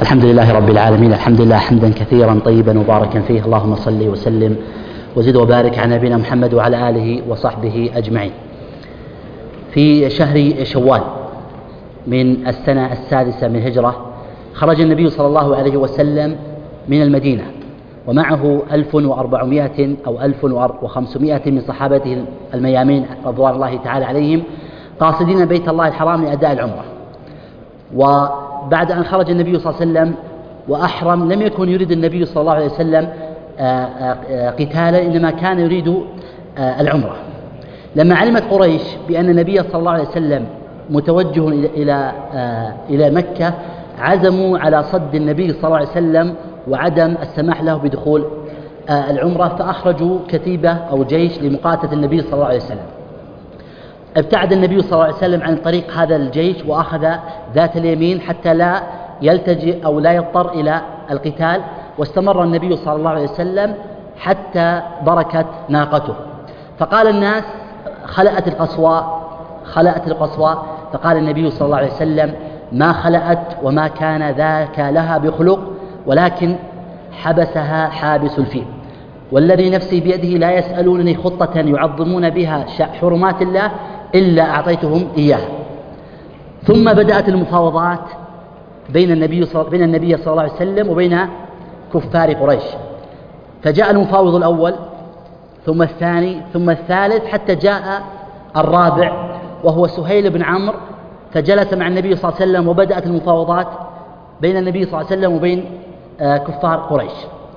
الحمد لله رب العالمين. الحمد لله حمدا كثيرا طيبا مباركا فيه. اللهم صل وسلم وزد وبارك على نبينا محمد وعلى آله وصحبه أجمعين. في شهر شوال من السنة السادسة من الهجرة خرج النبي صلى الله عليه وسلم من المدينة ومعه 1400 أو 1500 من صحابته الميامين رضوان الله تعالى عليهم قاصدين بيت الله الحرام لأداء العمرة. وبعد أن خرج النبي صلى الله عليه وسلم وأحرم لم يكن يريد النبي صلى الله عليه وسلم قتالا، إنما كان يريد العمرة. لما علمت قريش بأن النبي صلى الله عليه وسلم متوجه إلى مكة عزموا على صد النبي صلى الله عليه وسلم وعدم السماح له بدخول العمرة، فأخرجوا كتيبة أو جيش لمقاتلة النبي صلى الله عليه وسلم. ابتعد النبي صلى الله عليه وسلم عن طريق هذا الجيش وأخذ ذات اليمين حتى لا يلتجئ أو لا يضطر إلى القتال، واستمر النبي صلى الله عليه وسلم حتى بركت ناقته. فقال الناس خلأت القصواء، فقال النبي صلى الله عليه وسلم ما خلأت وما كان ذاك لها بخلق، ولكن حبسها حابس الفيل، والذي نفسي بيده لا يسألونني خطة يعظمون بها حرمات الله إلا أعطيتهم إياها. ثم بدأت المفاوضات بين النبي صلى الله عليه وسلم وبين كفار قريش، فجاء المفاوض الأول ثم الثاني ثم الثالث حتى جاء الرابع وهو سهيل بن عمرو، فجلس مع النبي صلى الله عليه وسلم وبدأت المفاوضات بين النبي صلى الله عليه وسلم وبين كفار قريش.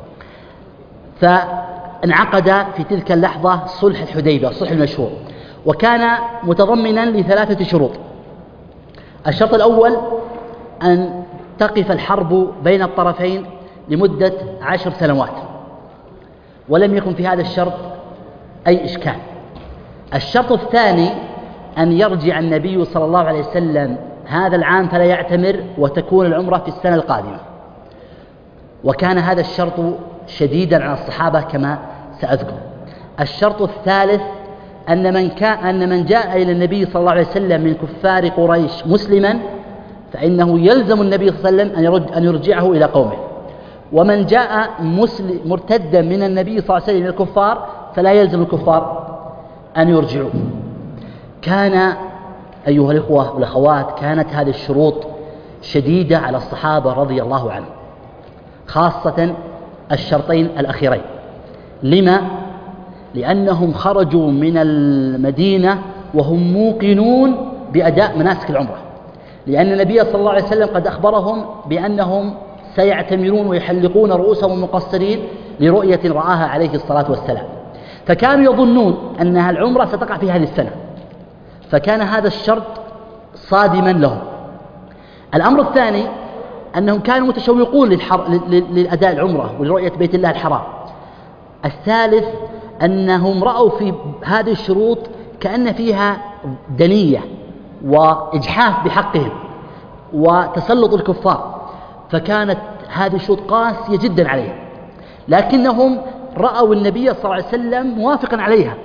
فانعقد في تلك اللحظة صلح الحديبية، الصلح المشهور، وكان متضمنا لثلاثة شروط. الشرط الأول أن تقف الحرب بين الطرفين لمدة 10 سنوات، ولم يكن في هذا الشرط أي إشكال. الشرط الثاني أن يرجع النبي صلى الله عليه وسلم هذا العام فلا يعتمر، وتكون العمرة في السنة القادمة. وكان هذا الشرط شديدا على الصحابة كما سأذكر. الشرط الثالث أن من جاء إلى النبي صلى الله عليه وسلم من كفار قريش مسلما فإنه يلزم النبي صلى الله عليه وسلم أن يرجعه إلى قومه، ومن جاء مرتدا من النبي صلى الله عليه وسلم من الكفار فلا يلزم الكفار أن يرجعوه. كان أيها الإخوة والأخوات كانت هذه الشروط شديدة على الصحابة رضي الله عنهم، خاصة الشرطين الأخيرين. لما؟ لأنهم خرجوا من المدينة وهم موقنون بأداء مناسك العمرة، لأن النبي صلى الله عليه وسلم قد أخبرهم بأنهم سيعتمرون ويحلقون رؤوسهم مقصرين لرؤية رآها عليه الصلاة والسلام، فكانوا يظنون أنها العمرة ستقع في هذه السنة، فكان هذا الشرط صادما لهم. الأمر الثاني أنهم كانوا متشوقون للأداء العمرة ولرؤية بيت الله الحرام. الثالث أنهم رأوا في هذه الشروط كأن فيها دنية وإجحاف بحقهم وتسلط الكفار، فكانت هذه الشروط قاسية جدا عليهم، لكنهم رأوا النبي صلى الله عليه وسلم موافقا عليها،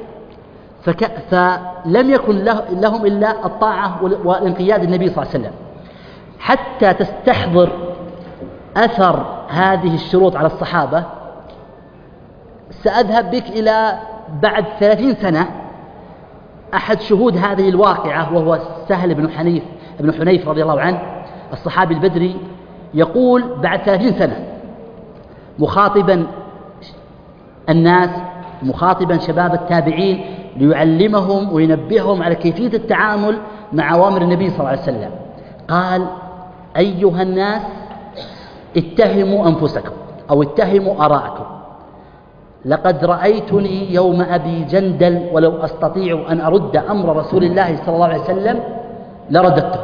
فلم يكن لهم إلا الطاعة والانقياد للنبي صلى الله عليه وسلم. حتى تستحضر أثر هذه الشروط على الصحابة سأذهب بك إلى بعد 30 سنة. أحد شهود هذه الواقعة وهو سهل بن حنيف رضي الله عنه الصحابي البدري، يقول بعد 30 سنة مخاطبا الناس، مخاطبا شباب التابعين ليعلمهم وينبههم على كيفية التعامل مع أوامر النبي صلى الله عليه وسلم، قال: أيها الناس اتهموا أنفسكم أو اتهموا آراءكم، لقد رأيتني يوم أبي جندل ولو أستطيع أن أرد أمر رسول الله صلى الله عليه وسلم لرددته.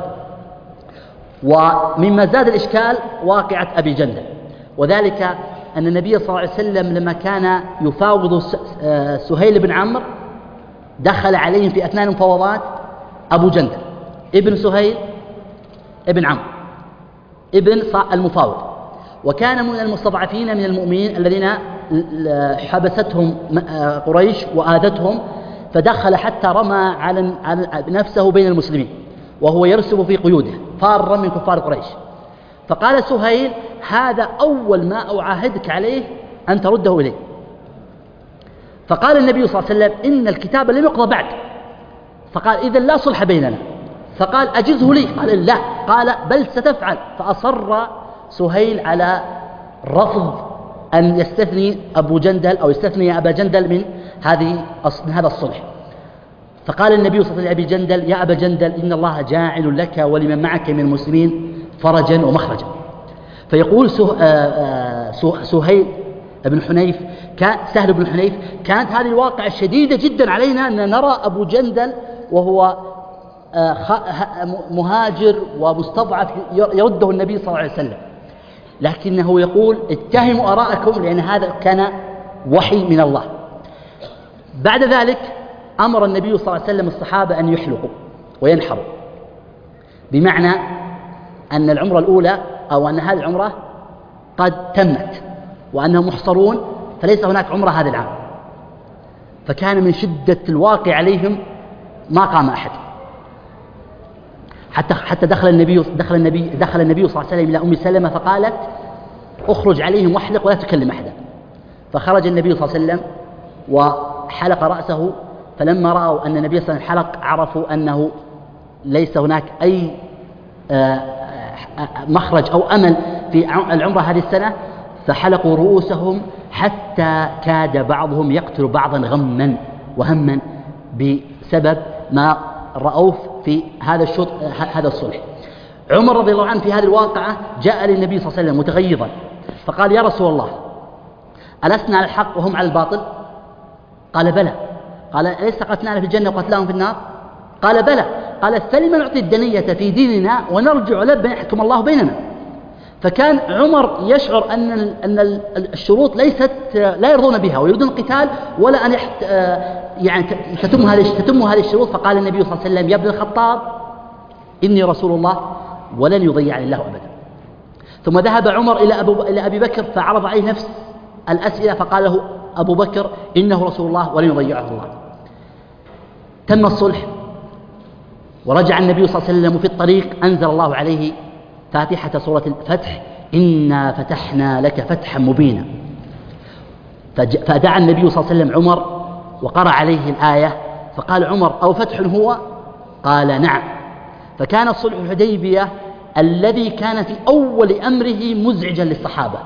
ومما زاد الإشكال واقعة أبي جندل، وذلك أن النبي صلى الله عليه وسلم لما كان يفاوض سهيل بن عمرو دخل عليهم في أثناء المفاوضات أبو جندل ابن سهيل ابن عمرو ابن المفاوض، وكان من المستضعفين من المؤمنين الذين حبستهم قريش وآذتهم، فدخل حتى رمى على نفسه بين المسلمين وهو يرسب في قيوده فارا من كفار قريش. فقال سهيل: هذا أول ما أعاهدك عليه أن ترده إليه. فقال النبي صلى الله عليه وسلم إن الكتاب لم يقضى بعد. فقال إذن لا صلح بيننا. فقال أجزه لي. قال لا. قال بل ستفعل. فأصر سهيل على رفض أن يستثني أبو جندل أو يستثني أبا جندل من هذا الصلح. فقال النبي صلى الله عليه وسلم لأبي جندل يا أبا جندل إن الله جاعل لك ولمن معك من المسلمين فرجا ومخرجا. فيقول سهيل بن حنيف سهل بن حنيف كانت هذه الواقعة شديدة جدا علينا أن نرى أبو جندل وهو مهاجر ومستضعف يرده النبي صلى الله عليه وسلم، لكنه يقول اتهموا آراءكم لأن هذا كان وحي من الله. بعد ذلك أمر النبي صلى الله عليه وسلم الصحابة أن يحلقوا وينحروا، بمعنى أن العمرة الأولى أو أن هذه العمرة قد تمت وأنهم محصرون فليس هناك عمرة هذا العام. فكان من شدة الواقع عليهم ما قام أحد، حتى دخل النبي صلى الله عليه وسلم إلى أم سلمة فقالت اخرج عليهم واحلق ولا تكلم أحدا. فخرج النبي صلى الله عليه وسلم وحلق رأسه، فلما رأوا أن النبي صلى الله عليه وسلم حلق عرفوا أنه ليس هناك أي مخرج أو أمل في العمرة هذه السنة، فحلقوا رؤوسهم حتى كاد بعضهم يقتل بعضا غما وهما بسبب ما رأوه في هذا الصلح. عمر رضي الله عنه في هذه الواقعة جاء للنبي صلى الله عليه وسلم متغيظا فقال يا رسول الله ألسنا على الحق وهم على الباطل؟ قال بلى. قال أليس قتلنا في الجنة وقتلاهم في النار؟ قال بلى. قال فلما نعطي الدنية في ديننا ونرجع لبن يحكم الله بيننا. فكان عمر يشعر أن الشروط لا يرضون بها ويريدون القتال ولا أن يعني تتم هذه الشروط. فقال النبي صلى الله عليه وسلم يا ابن الخطاب إني رسول الله ولن يضيعني الله أبدا. ثم ذهب عمر إلى أبي بكر فعرض عليه نفس الأسئلة فقال له أبو بكر إنه رسول الله ولن يضيعه الله. تم الصلح ورجع النبي صلى الله عليه وسلم، وفي الطريق أنزل الله عليه فاتحة سورة الفتح إنا فتحنا لك فتحا مبينا. فدعا النبي صلى الله عليه وسلم عمر وقرأ عليه الآية فقال عمر أو فتح هو؟ قال نعم. فكان صلح الحديبية الذي كان في أول أمره مزعجا للصحابة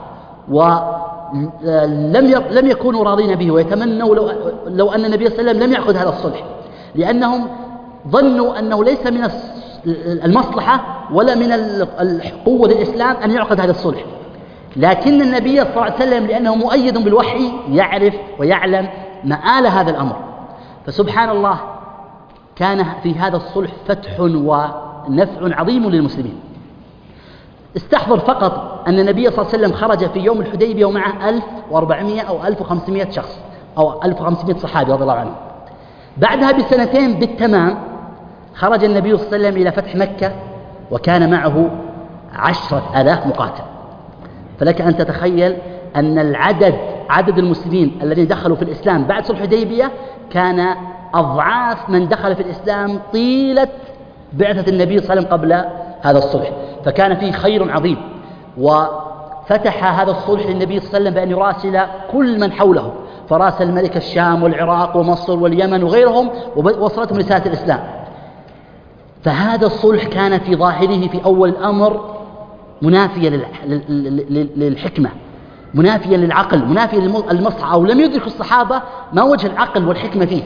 ولم يكونوا راضين به ويتمنوا لو أن النبي صلى الله عليه وسلم لم يأخذ هذا الصلح، لأنهم ظنوا أنه ليس من المصلحة ولا من القوة للإسلام أن يعقد هذا الصلح. لكن النبي صلى الله عليه وسلم لأنه مؤيد بالوحي يعرف ويعلم مآل هذا الأمر. فسبحان الله كان في هذا الصلح فتح ونفع عظيم للمسلمين. استحضر فقط أن النبي صلى الله عليه وسلم خرج في يوم الحديبية ومعه 1400 أو 1500 شخص أو 1500 صحابي رضي الله عنهم. بعدها بسنتين بالتمام خرج النبي صلى الله عليه وسلم إلى فتح مكة وكان معه 10,000 مقاتل. فلك أن تتخيل أن عدد المسلمين الذين دخلوا في الإسلام بعد صلح الحديبية كان أضعاف من دخل في الإسلام طيلة بعثة النبي صلى الله عليه وسلم قبل هذا الصلح. فكان فيه خير عظيم، وفتح هذا الصلح للنبي صلى الله عليه وسلم بأن يراسل كل من حوله، فراسل الملك الشام والعراق ومصر واليمن وغيرهم ووصلتهم رسالة الإسلام. فهذا الصلح كان في ظاهره في أول الأمر منافيا للحكمة، منافيا للعقل، منافيا للمصلحة، أو لم يدرك الصحابة ما وجه العقل والحكمة فيه،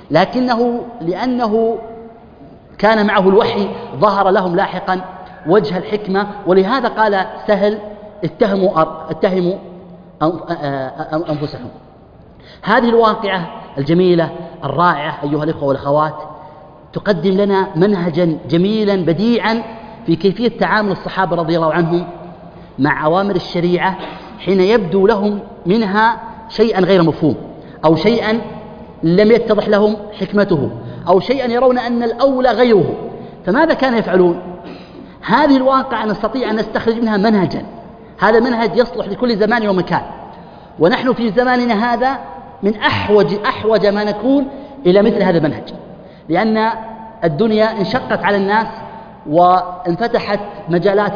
لأنه كان معه الوحي ظهر لهم لاحقا وجه الحكمة. ولهذا قال سهل اتهموا أنفسهم. هذه الواقعة الجميلة الرائعة أيها الإخوة والأخوات تقدم لنا منهجا جميلا بديعا في كيفية تعامل الصحابة رضي الله عنهم مع أوامر الشريعة حين يبدو لهم منها شيئا غير مفهوم أو شيئا لم يتضح لهم حكمته أو شيئا يرون أن الأولى غيره. فماذا كانوا يفعلون؟ هذه الواقعة نستطيع أن نستخرج منها منهجا، هذا منهج يصلح لكل زمان ومكان، ونحن في زماننا هذا من أحوج ما نكون إلى مثل هذا المنهج، لأن الدنيا انشقت على الناس وانفتحت مجالات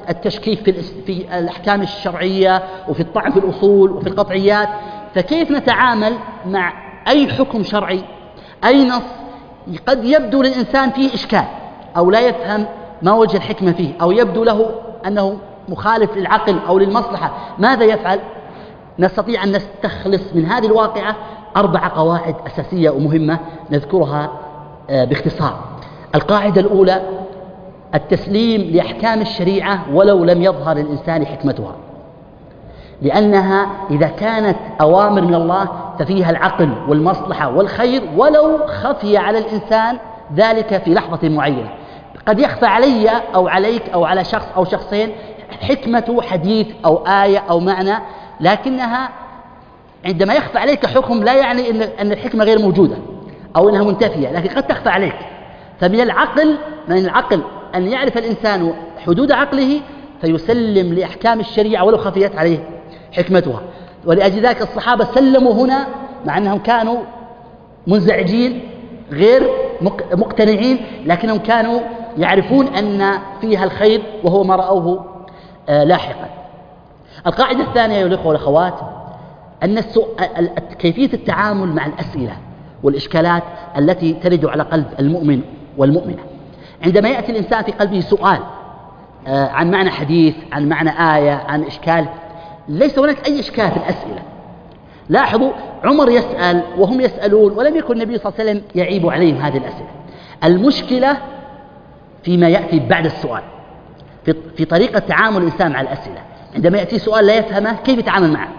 التشكيك في الأحكام الشرعية وفي الطعن في الأصول وفي القطعيات. فكيف نتعامل مع أي حكم شرعي، أي نص قد يبدو للإنسان فيه إشكال أو لا يفهم ما وجه الحكمة فيه، أو يبدو له أنه مخالف للعقل أو للمصلحة، ماذا يفعل؟ نستطيع أن نستخلص من هذه الواقعة 4 قواعد أساسية ومهمة نذكرها باختصار. القاعدة الأولى: التسليم لأحكام الشريعة ولو لم يظهر للإنسان حكمتها، لأنها إذا كانت أوامر من الله ففيها العقل والمصلحة والخير، ولو خفي على الإنسان ذلك في لحظة معينة. قد يخفى علي أو عليك أو على شخص أو شخصين حكمة حديث أو آية أو معنى، لكنها عندما يخفى عليك حكم لا يعني أن الحكمة غير موجودة أو أنها منتفية، لكن قد تخفى عليك. فمن العقل أن يعرف الإنسان حدود عقله فيسلم لأحكام الشريعة ولو خفيت عليه حكمتها. ولأجل ذلك الصحابة سلموا هنا مع أنهم كانوا منزعجين غير مقتنعين، لكنهم كانوا يعرفون أن فيها الخير وهو ما رأوه لاحقا. القاعدة الثانية يا الأخوة والأخوات: أن كيفية التعامل مع الأسئلة والإشكالات التي ترد على قلب المؤمن والمؤمنة. عندما يأتي الإنسان في قلبه سؤال عن معنى حديث، عن معنى آية، عن إشكال، ليس هناك أي إشكال في الأسئلة. لاحظوا عمر يسأل وهم يسألون، ولم يكن النبي صلى الله عليه وسلم يعيب عليهم هذه الأسئلة. المشكلة فيما يأتي بعد السؤال، في طريقة تعامل الإنسان مع الأسئلة. عندما يأتي سؤال لا يفهمه كيف يتعامل معه؟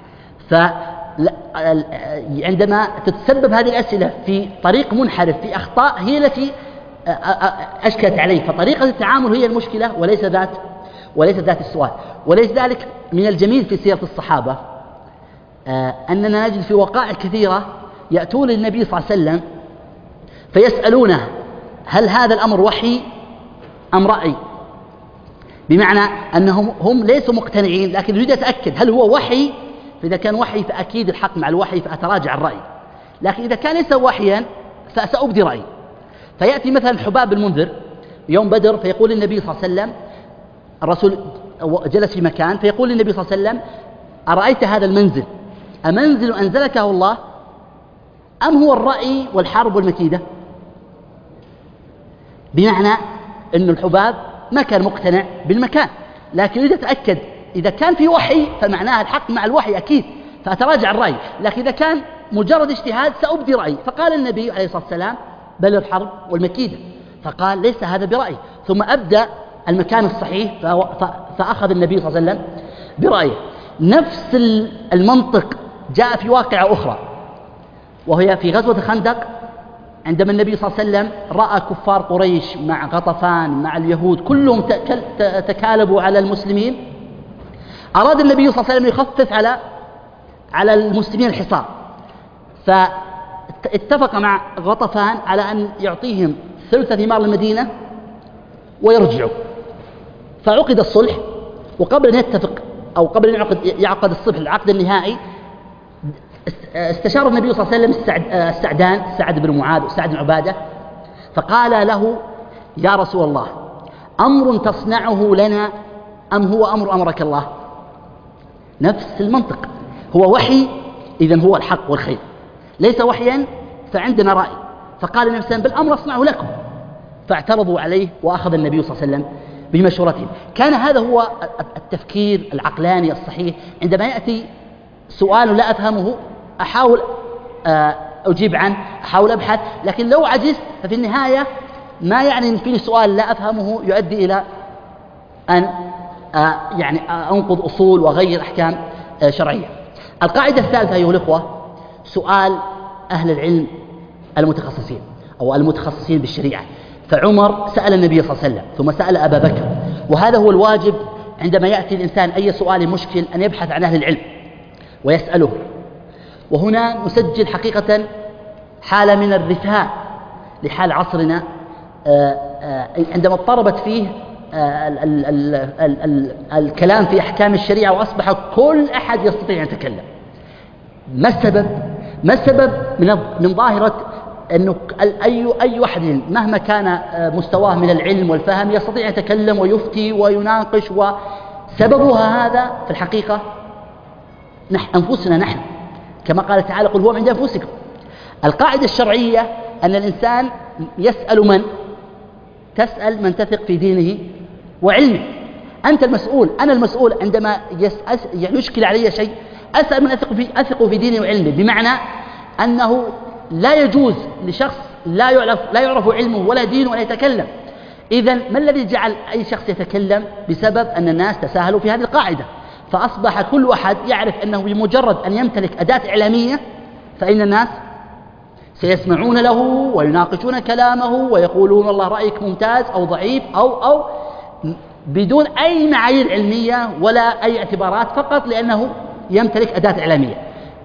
فعندما تتسبب هذه الأسئلة في طريق منحرف، في أخطاء، هي التي أشكلت عليه. فطريقة التعامل هي المشكلة وليس ذات السؤال. وليس ذلك من الجميل في سيرة الصحابة أننا نجد في وقائع كثيرة يأتون للنبي صلى الله عليه وسلم فيسألونه: هل هذا الأمر وحي أم رأي؟ بمعنى أنهم ليسوا مقتنعين، لكن يريد يتأكد هل هو وحي. فإذا كان وحي فأكيد الحق مع الوحي فأتراجع الرأي، لكن إذا كان ليس وحيا فسأبدي رأيي. فيأتي مثلا حباب المنذر يوم بدر فيقول للنبي صلى الله عليه وسلم، الرسول جلس في مكان فيقول للنبي صلى الله عليه وسلم: أرأيت هذا المنزل أمنزل أنزلكه الله أم هو الرأي والحرب والمكيدة؟ بمعنى أن الحباب ما كان مقتنع بالمكان، لكن يريد يتأكد إذا كان في وحي فمعناها الحق مع الوحي أكيد فأتراجع الرأي، لكن إذا كان مجرد اجتهاد سأبدي رأيي. فقال النبي عليه الصلاة والسلام: بل الحرب والمكيدة. فقال: ليس هذا برأي. ثم أبدأ المكان الصحيح فأخذ النبي صلى الله عليه وسلم برأيه. نفس المنطق جاء في واقعة أخرى، وهي في غزوة الخندق، عندما النبي صلى الله عليه وسلم رأى كفار قريش مع غطفان مع اليهود كلهم تكالبوا على المسلمين، أراد النبي صلى الله عليه وسلم يخفف على المسلمين الحصار، فاتفق مع غطفان على أن يعطيهم ثلث ثمار المدينة ويرجعوا. فعقد الصلح، وقبل أن يتفق أو قبل أن يعقد الصلح العقد النهائي استشار النبي صلى الله عليه وسلم السعدان، سعد بن معاذ وسعد بن عبادة، فقال له: يا رسول الله، أمر تصنعه لنا أم هو أمرك الله؟ نفس المنطق، هو وحي إذن هو الحق والخير، ليس وحيا فعندنا رأي. فقال النبي صلى الله عليه وسلم: بالأمر أصنعه لكم. فاعترضوا عليه وأخذ النبي صلى الله عليه وسلم بمشورتهم. كان هذا هو التفكير العقلاني الصحيح. عندما يأتي سؤال لا أفهمه أحاول أجيب عنه، أحاول أبحث، لكن لو عجزت ففي النهاية ما يعني أن في سؤال لا أفهمه يؤدي إلى أن يعني أنقض أصول وأغير أحكام شرعية. القاعدة الثالثة أيها الأخوة: سؤال أهل العلم المتخصصين أو المتخصصين بالشريعة. فعمر سأل النبي صلى الله عليه وسلم، ثم سأل أبا بكر، وهذا هو الواجب عندما يأتي الإنسان أي سؤال مشكل أن يبحث عن أهل العلم ويسأله. وهنا نسجل حقيقة حالة من الرثاء لحال عصرنا عندما اضطربت فيه الكلام في أحكام الشريعة وأصبح كل أحد يستطيع أن يتكلم. ما السبب من ظاهرة أنه أي واحد مهما كان مستواه من العلم والفهم يستطيع يتكلم ويفتي ويناقش، وسببها هذا في الحقيقة أنفسنا نحن، كما قال تعالى قل هو من عند أنفسكم. القاعدة الشرعية أن الإنسان يسأل من؟ تسأل من تثق في دينه وعلمه. أنت المسؤول، أنا المسؤول عندما يشكل علي شيء أسأل من أثق في دينه وعلمه، بمعنى أنه لا يجوز لشخص لا يعرف علمه ولا دينه ولا يتكلم. إذن ما الذي جعل أي شخص يتكلم؟ بسبب أن الناس تساهلوا في هذه القاعدة، فأصبح كل أحد يعرف أنه بمجرد أن يمتلك أداة إعلامية فإن الناس سيسمعون له ويناقشون كلامه ويقولون والله رأيك ممتاز أو ضعيف أو بدون أي معايير علمية ولا أي اعتبارات، فقط لأنه يمتلك أداة إعلامية.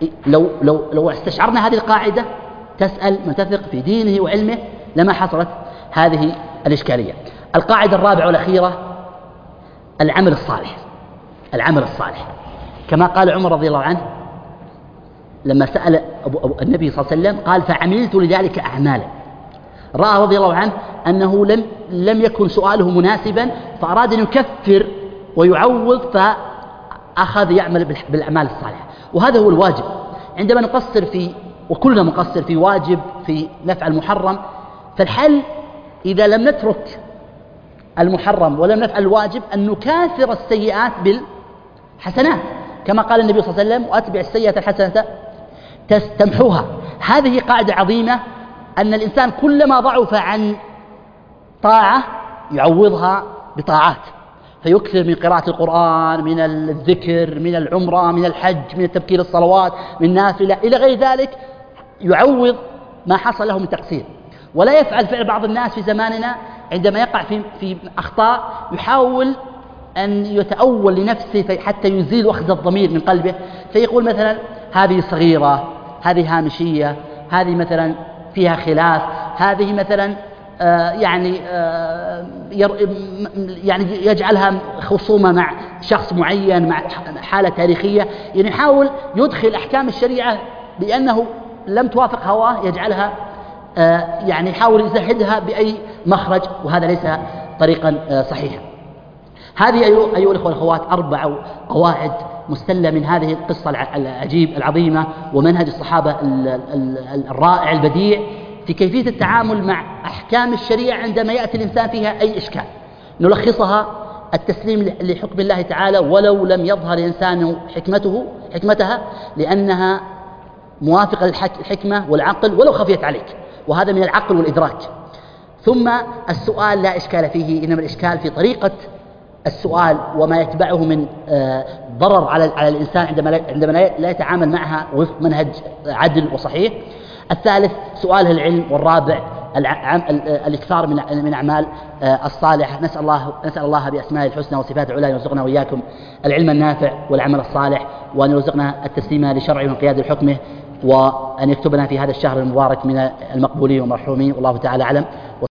لو استشعرنا هذه القاعدة تسأل من تثق في دينه وعلمه لما حصلت هذه الإشكالية. القاعدة الرابعة والأخيرة العمل الصالح. العمل الصالح كما قال عمر رضي الله عنه لما سأل النبي صلى الله عليه وسلم قال فعملت لذلك أعمالا. رأى رضي الله عنه أنه لم يكن سؤاله مناسبا فأراد أن يكفر ويعوض، فأخذ يعمل بالأعمال الصالحة. وهذا هو الواجب عندما نقصر وكلنا مقصر في واجب في نفعل المحرم، فالحل إذا لم نترك المحرم ولم نفعل الواجب أن نكاثر السيئات بالحسنات، كما قال النبي صلى الله عليه وسلم وأتبع السيئة الحسنة تمحوها. هذه قاعدة عظيمة، أن الإنسان كلما ضعف عن طاعة يعوضها بطاعات، فيكثر من قراءة القرآن، من الذكر، من العمرة، من الحج، من التبكير الصلوات، من نافلة إلى غير ذلك، يعوض ما حصل له من تقصير. ولا يفعل فعل بعض الناس في زماننا عندما يقع في أخطاء يحاول أن يتأول لنفسه حتى يزيل وخز الضمير من قلبه، فيقول مثلا هذه صغيرة، هذه هامشية، هذه مثلا فيها خلاف، هذه مثلا يعني يجعلها خصومة مع شخص معين، مع حالة تاريخية، يعني يحاول يدخل أحكام الشريعة لأنه لم توافق هواه، يجعلها يعني يحاول يزهدها بأي مخرج، وهذا ليس طريقا صحيحا. هذه أيها الأخوة والأخوات 4 قواعد مستلة من هذه القصة العجيب العظيمة ومنهج الصحابة الرائع البديع في كيفية التعامل مع أحكام الشريعة عندما يأتي الإنسان فيها أي إشكال. نلخصها التسليم لحكم الله تعالى ولو لم يظهر الإنسان حكمتها، لأنها موافقة للحكمة والعقل ولو خفيت عليك، وهذا من العقل والإدراك. ثم السؤال لا إشكال فيه، إنما الإشكال في طريقة السؤال وما يتبعه من ضرر على الإنسان عندما لا يتعامل معها وفق منهج عدل وصحيح. الثالث سؤاله العلم. والرابع الإكثار من أعمال الصالحة. نسأل الله بأسمائه الحسنى وصفاته العلى أن يرزقنا وإياكم العلم النافع والعمل الصالح، وأن يرزقنا التسليم لشرعه وانقياد لحكمه، وأن يكتبنا في هذا الشهر المبارك من المقبولين والمرحومين، والله تعالى أعلم.